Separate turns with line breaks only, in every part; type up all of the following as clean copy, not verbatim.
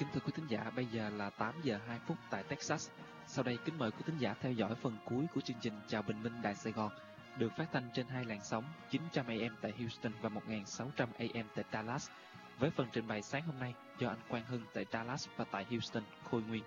Kính thưa quý thính giả, bây giờ là 8 giờ 2 phút tại Texas. Sau đây kính mời quý thính giả theo dõi phần cuối của chương trình Chào Bình Minh Đài Sài Gòn, được phát thanh trên hai làn sóng 900 AM tại Houston và 1600 AM tại Dallas, với phần trình bày sáng hôm nay do anh Quang Hưng tại Dallas và tại Houston, Khôi Nguyên.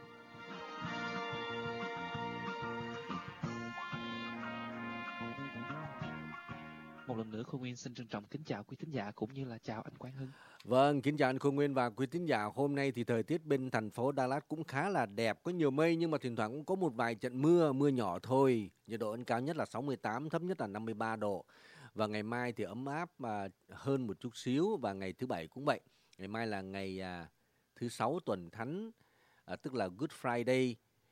Một lần nữa Khôi Nguyên xin trân trọng kính chào quý thính giả cũng như là chào anh Quang Hưng.
Vâng, kính chào anh Khôi Nguyên và quý thính giả. Hôm nay thì thời tiết bên thành phố Dallas cũng khá là đẹp, có nhiều mây nhưng mà thỉnh thoảng cũng có một vài trận mưa nhỏ thôi. Nhiệt độ cao nhất là 68, thấp nhất là 53 độ. Và ngày mai thì ấm áp hơn một chút xíu, và ngày thứ Bảy cũng vậy. Ngày mai là ngày thứ Sáu tuần Thánh, tức là Good Friday.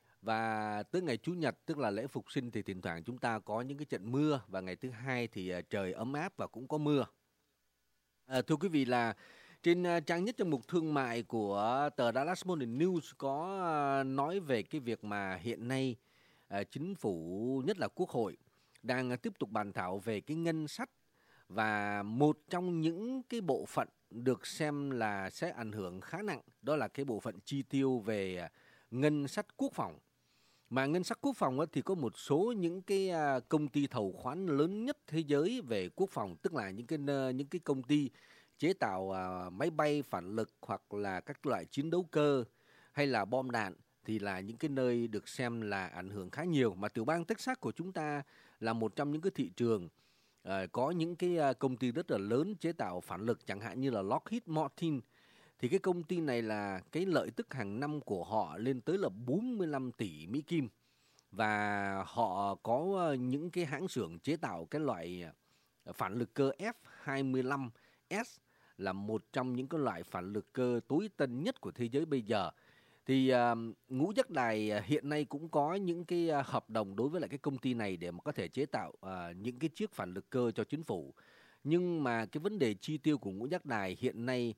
Và tới ngày Chủ nhật, tức là lễ Phục sinh, thì thỉnh thoảng chúng ta có những cái trận mưa. Và ngày thứ Hai thì trời ấm áp và cũng có mưa. Thưa quý vị, là trên trang nhất trong mục thương mại của tờ Dallas Morning News có nói về cái việc mà hiện nay chính phủ, nhất là Quốc hội, đang tiếp tục bàn thảo về cái ngân sách, và một trong những cái bộ phận được xem là sẽ ảnh hưởng khá nặng, đó là cái bộ phận chi tiêu về ngân sách quốc phòng. Mà ngân sách quốc phòng thì có một số những cái công ty thầu khoán lớn nhất thế giới về quốc phòng, tức là những cái công ty chế tạo máy bay phản lực hoặc là các loại chiến đấu cơ hay là bom đạn, thì là những cái nơi được xem là ảnh hưởng khá nhiều. Mà tiểu bang Texas của chúng ta là một trong những cái thị trường có những cái công ty rất là lớn chế tạo phản lực, chẳng hạn như là Lockheed Martin. Thì cái công ty này là cái lợi tức hàng năm của họ lên tới là 45 tỷ Mỹ Kim. Và họ có những cái hãng xưởng chế tạo cái loại phản lực cơ F-25S, là một trong những cái loại phản lực cơ tối tân nhất của thế giới bây giờ. Thì Ngũ Giác Đài hiện nay cũng có những cái hợp đồng đối với lại cái công ty này để mà có thể chế tạo những cái chiếc phản lực cơ cho chính phủ. Nhưng mà cái vấn đề chi tiêu của Ngũ Giác Đài hiện nay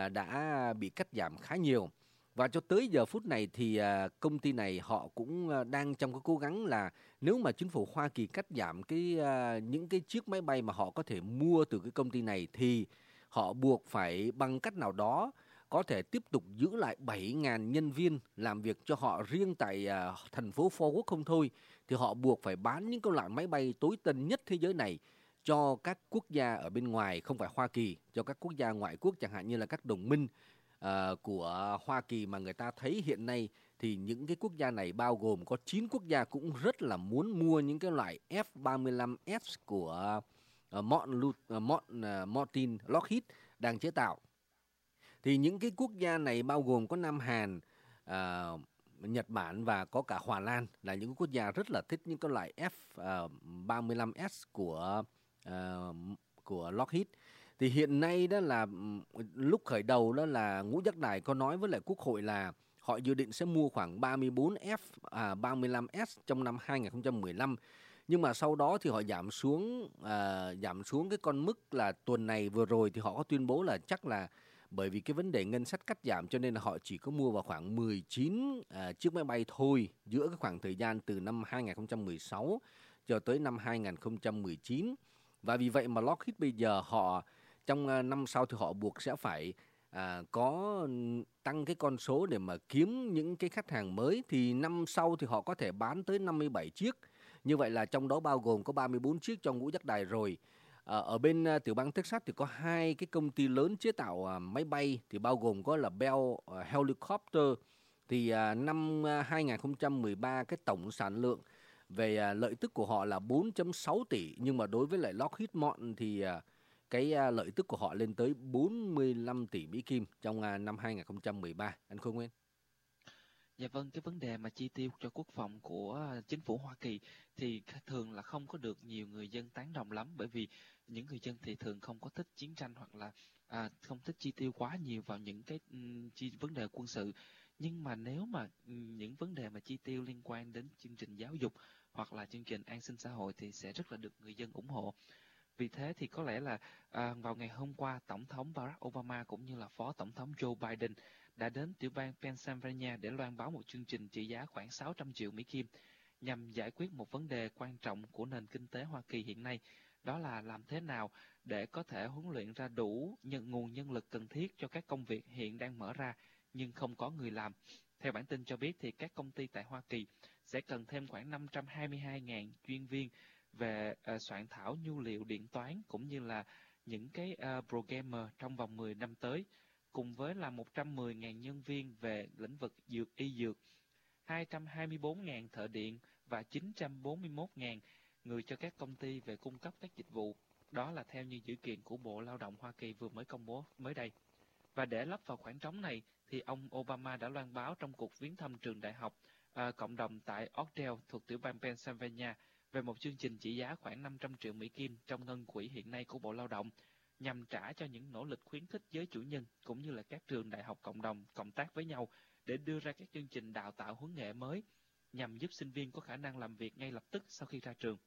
đã bị cắt giảm khá nhiều. Và cho tới giờ phút này thì công ty này họ cũng đang trong cái cố gắng là nếu mà chính phủ Hoa Kỳ cắt giảm những cái chiếc máy bay mà họ có thể mua từ cái công ty này, thì họ buộc phải bằng cách nào đó có thể tiếp tục giữ lại 7.000 nhân viên làm việc cho họ riêng tại thành phố Fort Worth không thôi. Thì họ buộc phải bán những cái loại máy bay tối tân nhất thế giới này cho các quốc gia ở bên ngoài, không phải Hoa Kỳ, cho các quốc gia ngoại quốc, chẳng hạn như là các đồng minh của Hoa Kỳ mà người ta thấy hiện nay. Thì những cái quốc gia này bao gồm có 9 quốc gia cũng rất là muốn mua những cái loại F-35S của Martin Lockheed đang chế tạo. Thì những cái quốc gia này bao gồm có Nam Hàn, Nhật Bản và có cả Hòa Lan, là những quốc gia rất là thích những cái loại F-35S của Lockheed. Thì hiện nay đó là lúc khởi đầu đó là Ngũ Giác Đài có nói với lại Quốc hội là họ dự định sẽ mua khoảng 34 F-35S trong năm 2015. Nhưng mà sau đó thì họ giảm xuống cái con mức là tuần này vừa rồi thì họ có tuyên bố là chắc là bởi vì cái vấn đề ngân sách cắt giảm cho nên là họ chỉ có mua vào khoảng 19 chiếc máy bay thôi, giữa cái khoảng thời gian từ năm 2016 cho tới năm 2019. Và vì vậy mà Lockheed bây giờ họ trong năm sau thì họ buộc sẽ phải có tăng cái con số để mà kiếm những cái khách hàng mới. Thì năm sau thì họ có thể bán tới 57 chiếc. Như vậy là trong đó bao gồm có 34 chiếc trong Ngũ Giác Đài rồi. Ở bên tiểu bang Texas thì có hai cái công ty lớn chế tạo máy bay, thì bao gồm có là Bell Helicopter. Thì năm 2013 cái tổng sản lượng về lợi tức của họ là 4.6 tỷ. Nhưng mà đối với lại Lockheed Martin thì cái lợi tức của họ lên tới 45 tỷ Mỹ Kim trong năm 2013. Anh Khôi Nguyên.
Dạ vâng, cái vấn đề mà chi tiêu cho quốc phòng của chính phủ Hoa Kỳ thì thường là không có được nhiều người dân tán đồng lắm, bởi vì những người dân thì thường không có thích chiến tranh hoặc là không thích chi tiêu quá nhiều vào những cái vấn đề quân sự. Nhưng mà nếu mà những vấn đề mà chi tiêu liên quan đến chương trình giáo dục hoặc là chương trình an sinh xã hội thì sẽ rất là được người dân ủng hộ. Vì thế thì có lẽ là vào ngày hôm qua, Tổng thống Barack Obama cũng như là Phó Tổng thống Joe Biden đã đến tiểu bang Pennsylvania để loan báo một chương trình trị giá khoảng 600 triệu Mỹ Kim nhằm giải quyết một vấn đề quan trọng của nền kinh tế Hoa Kỳ hiện nay, đó là làm thế nào để có thể huấn luyện ra đủ nguồn nhân lực cần thiết cho các công việc hiện đang mở ra nhưng không có người làm. Theo bản tin cho biết thì các công ty tại Hoa Kỳ sẽ cần thêm khoảng 522.000 chuyên viên về soạn thảo nhu liệu điện toán cũng như là những cái programmer trong vòng 10 năm tới, cùng với là 110.000 nhân viên về lĩnh vực y dược, 224.000 thợ điện và 941.000 người cho các công ty về cung cấp các dịch vụ. Đó là theo như dữ kiện của Bộ Lao động Hoa Kỳ vừa mới công bố mới đây. Và để lấp vào khoảng trống này, thì ông Obama đã loan báo trong cuộc viếng thăm trường đại học cộng đồng tại Oakdale thuộc tiểu bang Pennsylvania về một chương trình trị giá khoảng 500 triệu Mỹ Kim trong ngân quỹ hiện nay của Bộ Lao động, nhằm trả cho những nỗ lực khuyến khích giới chủ nhân cũng như là các trường đại học cộng đồng cộng tác với nhau để đưa ra các chương trình đào tạo huấn nghệ mới nhằm giúp sinh viên có khả năng làm việc ngay lập tức sau khi ra trường.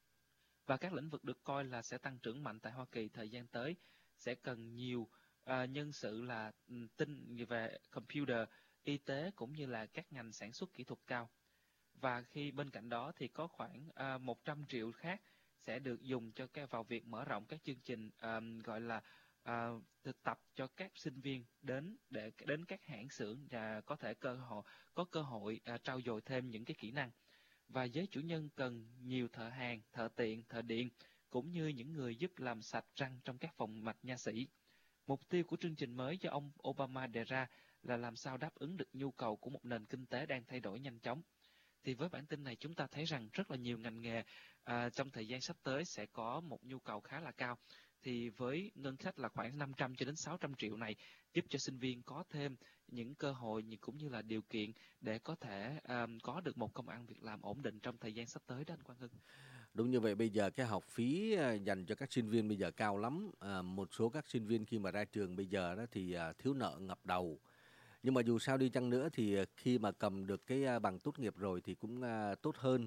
Và các lĩnh vực được coi là sẽ tăng trưởng mạnh tại Hoa Kỳ thời gian tới sẽ cần nhiều nhân sự là tin về computer, y tế cũng như là các ngành sản xuất kỹ thuật cao. Và khi bên cạnh đó thì có khoảng 100 triệu khác sẽ được dùng cho vào việc mở rộng các chương trình gọi là thực tập cho các sinh viên đến các hãng xưởng và có thể có cơ hội trau dồi thêm những cái kỹ năng. Và giới chủ nhân cần nhiều thợ hàn, thợ tiện, thợ điện cũng như những người giúp làm sạch răng trong các phòng mạch nha sĩ. Mục tiêu của chương trình mới do ông Obama đề ra là làm sao đáp ứng được nhu cầu của một nền kinh tế đang thay đổi nhanh chóng. Thì với bản tin này chúng ta thấy rằng rất là nhiều ngành nghề trong thời gian sắp tới sẽ có một nhu cầu khá là cao. Thì với ngân sách là khoảng 500 cho đến 600 triệu này giúp cho sinh viên có thêm những cơ hội cũng như là điều kiện để có thể có được một công ăn việc làm ổn định trong thời gian sắp tới đó anh Quang Hưng.
Đúng như vậy, bây giờ cái học phí dành cho các sinh viên bây giờ cao lắm. Một số các sinh viên khi mà ra trường bây giờ đó thì thiếu nợ ngập đầu. Nhưng mà dù sao đi chăng nữa thì khi mà cầm được cái bằng tốt nghiệp rồi thì cũng tốt hơn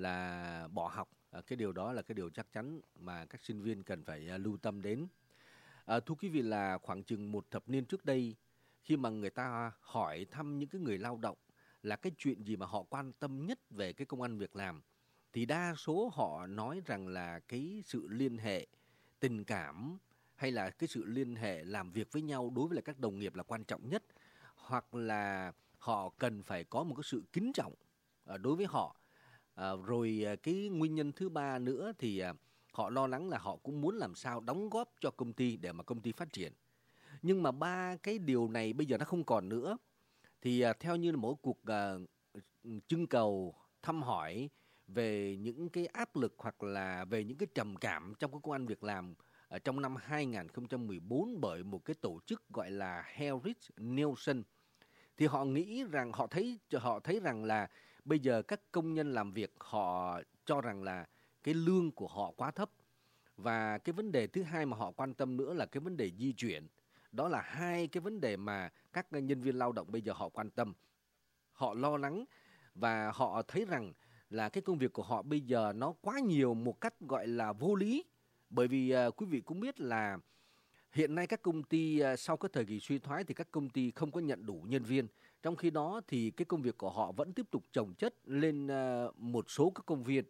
là bỏ học. Cái điều đó là cái điều chắc chắn mà các sinh viên cần phải lưu tâm đến. Thưa quý vị, là khoảng chừng một thập niên trước đây, khi mà người ta hỏi thăm những cái người lao động là cái chuyện gì mà họ quan tâm nhất về cái công ăn việc làm, thì đa số họ nói rằng là cái sự liên hệ tình cảm hay là cái sự liên hệ làm việc với nhau đối với lại các đồng nghiệp là quan trọng nhất, hoặc là họ cần phải có một cái sự kính trọng đối với họ. Rồi cái nguyên nhân thứ ba nữa thì họ lo lắng là họ cũng muốn làm sao đóng góp cho công ty để mà công ty phát triển. Nhưng mà ba cái điều này bây giờ nó không còn nữa. Thì theo như mỗi cuộc trưng cầu thăm hỏi về những cái áp lực hoặc là về những cái trầm cảm trong cái công ăn việc làm trong năm 2014 bởi một cái tổ chức gọi là Harris Nielsen, thì họ nghĩ rằng họ thấy rằng là bây giờ các công nhân làm việc họ cho rằng là cái lương của họ quá thấp. Và cái vấn đề thứ hai mà họ quan tâm nữa là cái vấn đề di chuyển. Đó là hai cái vấn đề mà các nhân viên lao động bây giờ họ quan tâm. Họ lo lắng và họ thấy rằng là cái công việc của họ bây giờ nó quá nhiều một cách gọi là vô lý. Bởi vì quý vị cũng biết là hiện nay các công ty sau cái thời kỳ suy thoái thì các công ty không có nhận đủ nhân viên. Trong khi đó thì cái công việc của họ vẫn tiếp tục chồng chất lên một số các công việc,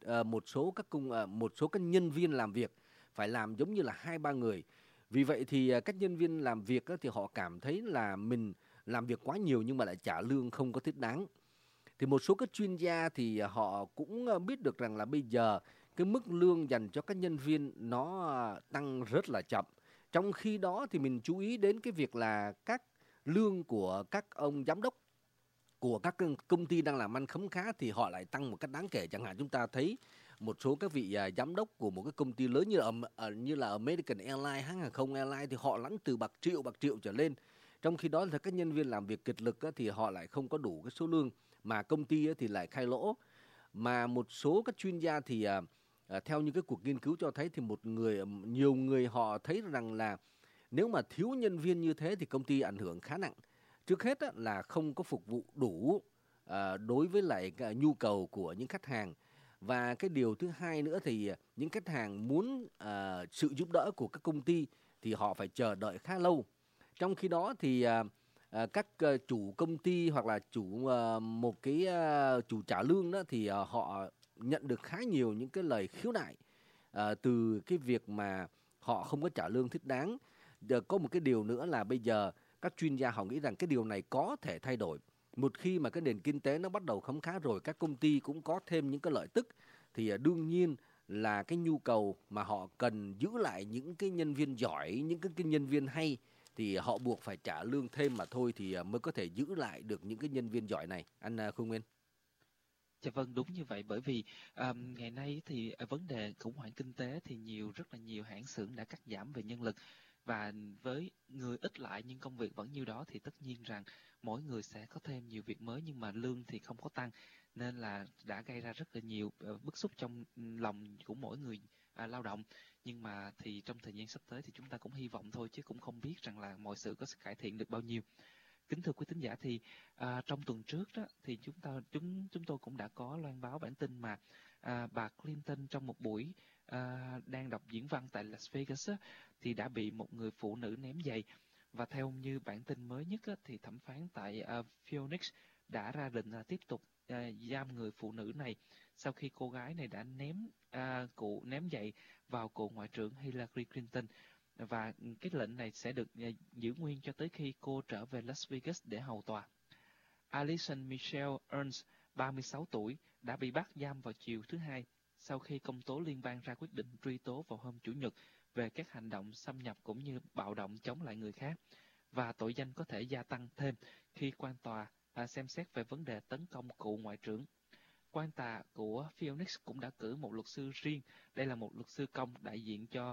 một số các nhân viên làm việc phải làm giống như là 2-3 người. Vì vậy thì các nhân viên làm việc thì họ cảm thấy là mình làm việc quá nhiều nhưng mà lại trả lương không có thích đáng. Thì một số các chuyên gia thì họ cũng biết được rằng là bây giờ cái mức lương dành cho các nhân viên nó tăng rất là chậm. Trong khi đó thì mình chú ý đến cái việc là các lương của các ông giám đốc của các công ty đang làm ăn khấm khá thì họ lại tăng một cách đáng kể. Chẳng hạn chúng ta thấy một số các vị giám đốc của một cái công ty lớn như là American Airlines, hãng hàng không Airlines, thì họ lãnh từ bạc triệu trở lên. Trong khi đó thì các nhân viên làm việc kiệt lực thì họ lại không có đủ cái số lương, mà công ty thì lại khai lỗ. Mà một số các chuyên gia thì theo những cái cuộc nghiên cứu cho thấy thì nhiều người họ thấy rằng là nếu mà thiếu nhân viên như thế thì công ty ảnh hưởng khá nặng. Trước hết là không có phục vụ đủ đối với lại nhu cầu của những khách hàng. Và cái điều thứ hai nữa thì những khách hàng muốn sự giúp đỡ của các công ty thì họ phải chờ đợi khá lâu. Trong khi đó thì các chủ công ty hoặc là một cái chủ trả lương đó thì họ nhận được khá nhiều những cái lời khiếu nại từ cái việc mà họ không có trả lương thích đáng. Có một cái điều nữa là bây giờ các chuyên gia họ nghĩ rằng cái điều này có thể thay đổi. Một khi mà cái nền kinh tế nó bắt đầu khấm khá rồi, các công ty cũng có thêm những cái lợi tức, thì đương nhiên là cái nhu cầu mà họ cần giữ lại những cái nhân viên giỏi, những cái nhân viên hay, thì họ buộc phải trả lương thêm mà thôi, thì mới có thể giữ lại được những cái nhân viên giỏi này. Anh Khương Nguyên.
Dạ vâng, đúng như vậy, bởi vì ngày nay thì vấn đề khủng hoảng kinh tế thì rất là nhiều hãng xưởng đã cắt giảm về nhân lực, và với người ít lại nhưng công việc vẫn như đó thì tất nhiên rằng mỗi người sẽ có thêm nhiều việc mới nhưng mà lương thì không có tăng, nên là đã gây ra rất là nhiều bức xúc trong lòng của mỗi người lao động. Nhưng mà thì trong thời gian sắp tới thì chúng ta cũng hy vọng thôi, chứ cũng không biết rằng là mọi sự có sẽ cải thiện được bao nhiêu. Kính thưa quý thính giả, thì trong tuần trước đó thì chúng tôi cũng đã có loan báo bản tin mà bà Clinton trong một buổi đang đọc diễn văn tại Las Vegas á, thì đã bị một người phụ nữ ném giày. Và theo như bản tin mới nhất á, thì thẩm phán tại Phoenix đã ra lệnh là tiếp tục giam người phụ nữ này sau khi cô gái này đã ném giày vào cựu ngoại trưởng Hillary Clinton. Và cái lệnh này sẽ được giữ nguyên cho tới khi cô trở về Las Vegas để hầu tòa. Alison Michelle Ernst, 36 tuổi, đã bị bắt giam vào chiều thứ Hai sau khi công tố liên bang ra quyết định truy tố vào hôm Chủ nhật về các hành động xâm nhập cũng như bạo động chống lại người khác, và tội danh có thể gia tăng thêm khi quan tòa xem xét về vấn đề tấn công cựu ngoại trưởng. Quan tòa của Phoenix cũng đã cử một luật sư riêng, đây là một luật sư công đại diện cho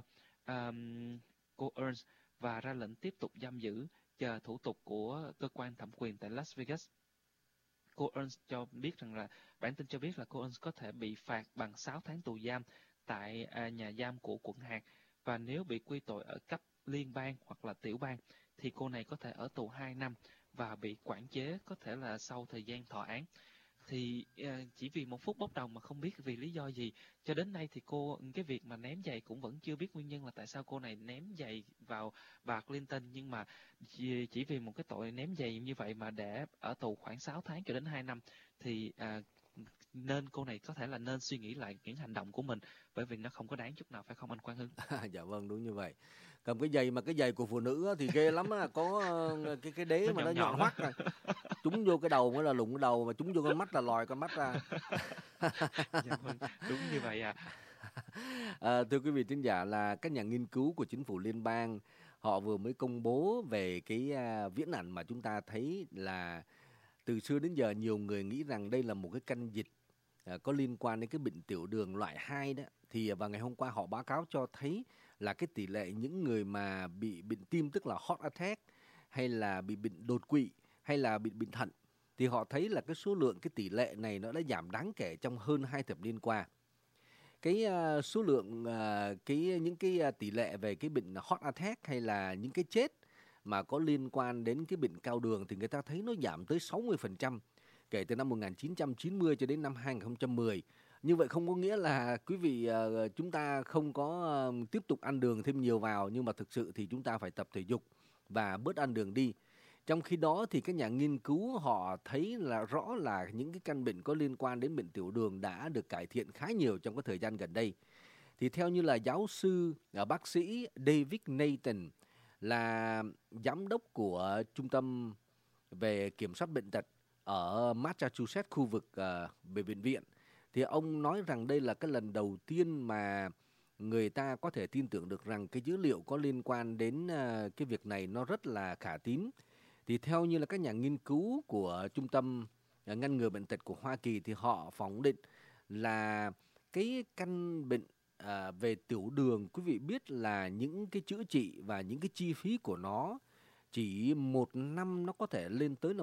cô Ernst, và ra lệnh tiếp tục giam giữ chờ thủ tục của cơ quan thẩm quyền tại Las Vegas. Cô Ernst cho biết rằng là bản tin cho biết là cô Ernst có thể bị phạt bằng 6 tháng tù giam tại nhà giam của quận hạt, và nếu bị quy tội ở cấp liên bang hoặc là tiểu bang thì cô này có thể ở tù 2 năm và bị quản chế, có thể là sau thời gian thọ án. Thì chỉ vì một phút bốc đồng mà không biết vì lý do gì, cho đến nay thì cái việc mà ném giày cũng vẫn chưa biết nguyên nhân là tại sao cô này ném giày vào bà Clinton, nhưng mà chỉ vì một cái tội ném giày như vậy mà để ở tù khoảng 6 tháng cho đến 2 năm thì nên cô này có thể là nên suy nghĩ lại những hành động của mình, bởi vì nó không có đáng chút nào, phải không anh Quang Hưng?
Dạ vâng, đúng như vậy. Cầm cái giày mà cái giày của phụ nữ á, thì ghê lắm á, có cái đế mà nó nhọn hoắt rồi. Trúng vô cái đầu mới là lụng cái đầu, mà trúng vô con mắt là lòi con mắt ra.
Dạ vâng, đúng như vậy ạ.
Thưa quý vị thính giả, là các nhà nghiên cứu của chính phủ liên bang họ vừa mới công bố về cái viễn ảnh mà chúng ta thấy là từ xưa đến giờ nhiều người nghĩ rằng đây là một cái căn dịch có liên quan đến cái bệnh tiểu đường loại 2 đó. Thì vào ngày hôm qua họ báo cáo cho thấy là cái tỷ lệ những người mà bị bệnh tim, tức là heart attack, hay là bị bệnh đột quỵ, hay là bị bệnh thận, thì họ thấy là cái số lượng, cái tỷ lệ này nó đã giảm đáng kể trong hơn 2 thập niên qua. Cái số lượng những cái tỷ lệ về cái bệnh heart attack hay là những cái chết mà có liên quan đến cái bệnh cao đường thì người ta thấy nó giảm tới 60% kể từ năm 1990 cho đến năm 2010. Như vậy không có nghĩa là quý vị chúng ta không có tiếp tục ăn đường thêm nhiều vào, nhưng mà thực sự thì chúng ta phải tập thể dục và bớt ăn đường đi. Trong khi đó thì các nhà nghiên cứu họ thấy là rõ là những cái căn bệnh có liên quan đến bệnh tiểu đường đã được cải thiện khá nhiều trong cái thời gian gần đây. Thì theo như là giáo sư bác sĩ David Nathan, là giám đốc của Trung tâm về kiểm soát bệnh tật ở Massachusetts, khu vực về bệnh viện, thì ông nói rằng đây là cái lần đầu tiên mà người ta có thể tin tưởng được rằng cái dữ liệu có liên quan đến cái việc này nó rất là khả tín. Thì theo như là các nhà nghiên cứu của Trung tâm ngăn ngừa bệnh tật của Hoa Kỳ thì họ phỏng định là cái căn bệnh về tiểu đường, quý vị biết là những cái chữa trị và những cái chi phí của nó chỉ một năm nó có thể lên tới là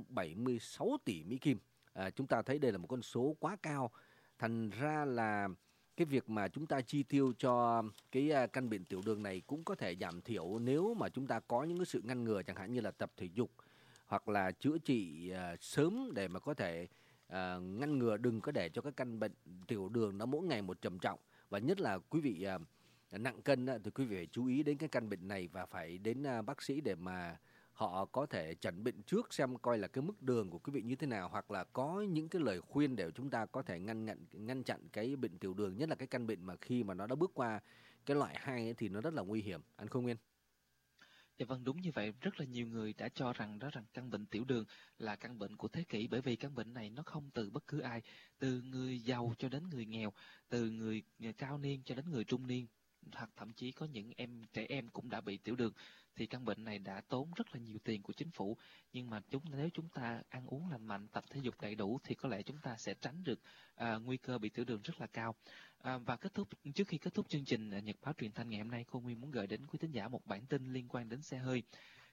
176 tỷ Mỹ Kim. Chúng ta thấy đây là một con số quá cao. Thành ra là cái việc mà chúng ta chi tiêu cho cái căn bệnh tiểu đường này cũng có thể giảm thiểu nếu mà chúng ta có những cái sự ngăn ngừa, chẳng hạn như là tập thể dục hoặc là chữa trị sớm để mà có thể ngăn ngừa, đừng có để cho cái căn bệnh tiểu đường nó mỗi ngày một trầm trọng. Và nhất là quý vị nặng cân thì quý vị phải chú ý đến cái căn bệnh này và phải đến bác sĩ để mà họ có thể chẩn bệnh trước, xem coi là cái mức đường của quý vị như thế nào, hoặc là có những cái lời khuyên để chúng ta có thể ngăn chặn cái bệnh tiểu đường, nhất là cái căn bệnh mà khi mà nó đã bước qua cái loại 2 ấy, thì nó rất là nguy hiểm. Anh Không Nguyên?
Dạ vâng, đúng như vậy. Rất là nhiều người đã cho rằng căn bệnh tiểu đường là căn bệnh của thế kỷ, bởi vì căn bệnh này nó không từ bất cứ ai, từ người giàu cho đến người nghèo, từ người cao niên cho đến người trung niên, hoặc thậm chí có những trẻ em cũng đã bị tiểu đường. Thì căn bệnh này đã tốn rất là nhiều tiền của chính phủ, nhưng mà nếu chúng ta ăn uống lành mạnh, tập thể dục đầy đủ thì có lẽ chúng ta sẽ tránh được nguy cơ bị tiểu đường rất là cao. Và trước khi kết thúc chương trình Nhật báo truyền thanh ngày hôm nay, Cô Nguyên muốn gửi đến quý thính giả một bản tin liên quan đến xe hơi,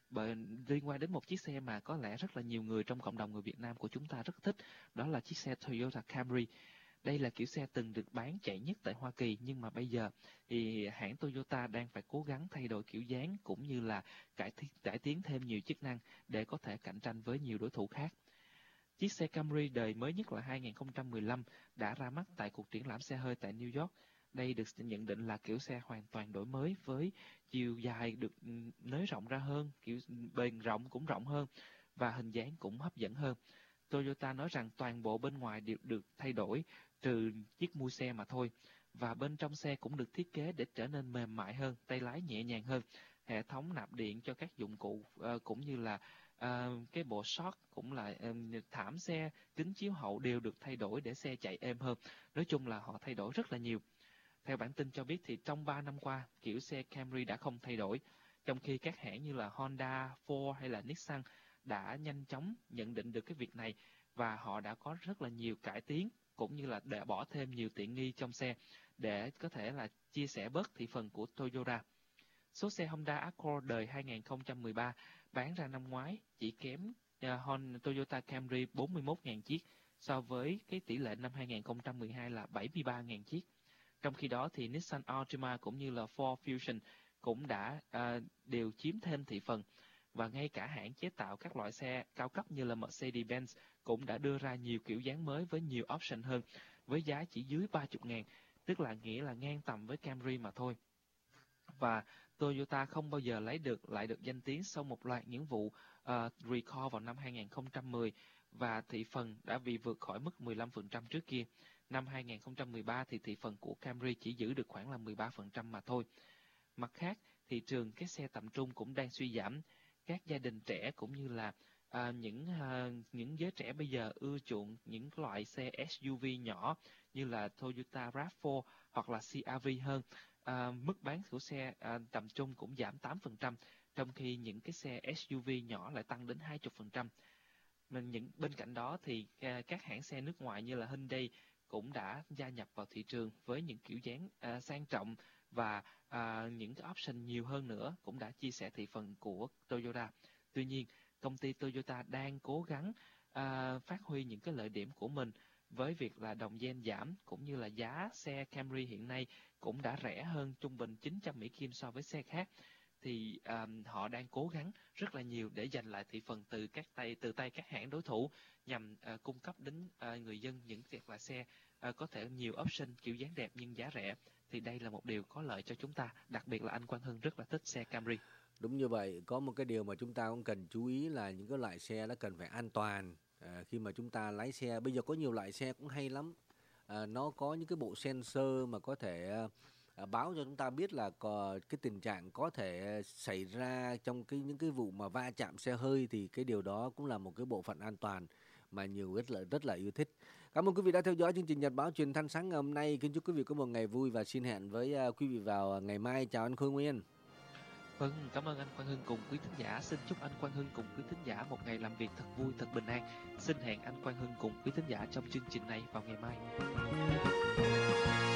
liên quan đến một chiếc xe mà có lẽ rất là nhiều người trong cộng đồng người Việt Nam của chúng ta rất thích, đó là chiếc xe Toyota Camry. Đây là kiểu xe từng được bán chạy nhất tại Hoa Kỳ, nhưng mà bây giờ thì hãng Toyota đang phải cố gắng thay đổi kiểu dáng cũng như là cải tiến thêm nhiều chức năng để có thể cạnh tranh với nhiều đối thủ khác. Chiếc xe Camry đời mới nhất là 2015 đã ra mắt tại cuộc triển lãm xe hơi tại New York. Đây được nhận định là kiểu xe hoàn toàn đổi mới với chiều dài được nới rộng ra hơn, kiểu bền rộng cũng rộng hơn và hình dáng cũng hấp dẫn hơn. Toyota nói rằng toàn bộ bên ngoài đều được thay đổi trừ chiếc mui xe mà thôi. Và bên trong xe cũng được thiết kế để trở nên mềm mại hơn, tay lái nhẹ nhàng hơn. Hệ thống nạp điện cho các dụng cụ cũng như là cái bộ short cũng là thảm xe, kính chiếu hậu đều được thay đổi để xe chạy êm hơn. Nói chung là họ thay đổi rất là nhiều. Theo bản tin cho biết thì trong 3 năm qua, kiểu xe Camry đã không thay đổi, trong khi các hãng như là Honda, Ford hay là Nissan đã nhanh chóng nhận định được cái việc này và họ đã có rất là nhiều cải tiến cũng như là để bỏ thêm nhiều tiện nghi trong xe để có thể là chia sẻ bớt thị phần của Toyota. Số xe Honda Accord đời 2013 bán ra năm ngoái chỉ kém Toyota Camry 41.000 chiếc so với cái tỷ lệ năm 2012 là 73.000 chiếc. Trong khi đó thì Nissan Altima cũng như là Ford Fusion cũng đã đều chiếm thêm thị phần. Và ngay cả hãng chế tạo các loại xe cao cấp như là Mercedes-Benz cũng đã đưa ra nhiều kiểu dáng mới với nhiều option hơn, với giá chỉ dưới 30.000, tức là nghĩa là ngang tầm với Camry mà thôi. Và Toyota không bao giờ lại được danh tiếng sau một loạt những vụ recall vào năm 2010 và thị phần đã bị vượt khỏi mức 15% trước kia. Năm 2013 thì thị phần của Camry chỉ giữ được khoảng là 13% mà thôi. Mặt khác, thị trường các xe tầm trung cũng đang suy giảm. Các gia đình trẻ cũng như là những giới trẻ bây giờ ưa chuộng những loại xe SUV nhỏ như là Toyota RAV4 hoặc là CR-V hơn. Mức bán của xe tầm trung cũng giảm 8%, trong khi những cái xe SUV nhỏ lại tăng đến 20%. Bên cạnh đó thì các hãng xe nước ngoài như là Hyundai cũng đã gia nhập vào thị trường với những kiểu dáng sang trọng và những cái option nhiều hơn nữa, cũng đã chia sẻ thị phần của Toyota. Tuy nhiên, công ty Toyota đang cố gắng phát huy những cái lợi điểm của mình với việc là đồng gen giảm cũng như là giá xe Camry hiện nay cũng đã rẻ hơn trung bình 900 Mỹ Kim so với xe khác. Thì họ đang cố gắng rất là nhiều để giành lại thị phần từ tay các hãng đối thủ nhằm cung cấp đến người dân những loại xe có thể nhiều option kiểu dáng đẹp nhưng giá rẻ. Thì đây là một điều có lợi cho chúng ta, đặc biệt là anh Quang Hưng rất là thích xe Camry.
Đúng như vậy, có một cái điều mà chúng ta cũng cần chú ý là những cái loại xe nó cần phải an toàn. Khi mà chúng ta lái xe, bây giờ có nhiều loại xe cũng hay lắm. Nó có những cái bộ sensor mà có thể báo cho chúng ta biết là cái tình trạng có thể xảy ra trong những cái vụ mà va chạm xe hơi, thì cái điều đó cũng là một cái bộ phận an toàn mà nhiều rất là yêu thích. Cảm ơn quý vị đã theo dõi chương trình Nhật báo truyền thanh sáng ngày hôm nay. Kính chúc quý vị có một ngày vui và xin hẹn với quý vị vào ngày mai. Chào anh Khôi Nguyên.
Vâng, cảm ơn anh Quang Hưng cùng quý thính giả. Xin chúc anh Quang Hưng cùng quý thính giả một ngày làm việc thật vui, thật bình an. Xin hẹn anh Quang Hưng cùng quý thính giả trong chương trình này vào ngày mai.